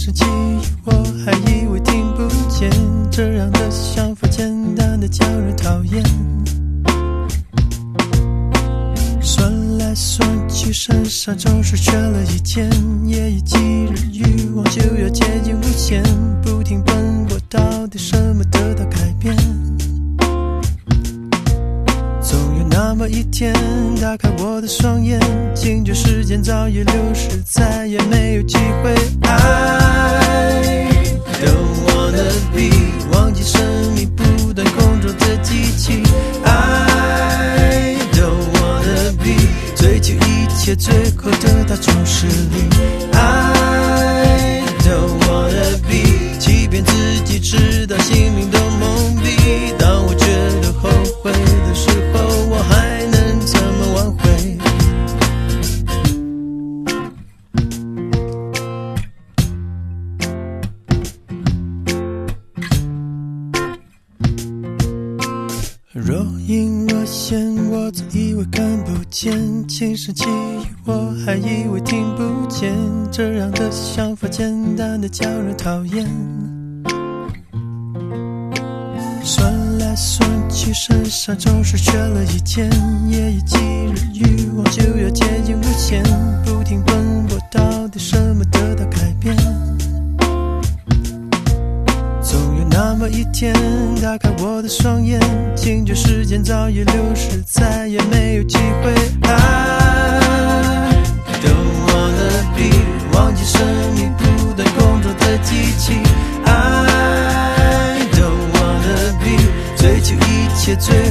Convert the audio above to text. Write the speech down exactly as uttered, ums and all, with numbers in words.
时记忆我还以为听不见，这样的想法简单的叫人讨厌。算来算去身上总是缺了一件，夜以继日欲望就要接近无限，不停奔波到底什么得到改变？总有那么一天打开我的双眼，惊觉时间早已流逝，再也没有机会爱。 Don't wanna be 忘记生命不断工作的机器，爱 Don't wanna be 追求一切最后得到总是零，爱 Don't wanna be 欺骗自己直到心灵都蒙蔽，当我觉得后悔的时候，我还能怎么挽回？若隐若现，我自以为看不见，轻声细语我还以为听不见，这样的想法简单的叫人讨厌。算来算去身上总是缺了一件，夜以继日欲望就要接近无限，不停奔波到底什么得到改变？总有那么一天打开我的双眼，惊觉时间早已流逝，再也没有机会爱。 Don't wanna be 忘记生命不断工作的机器，爱 Don't wanna be 追求一切最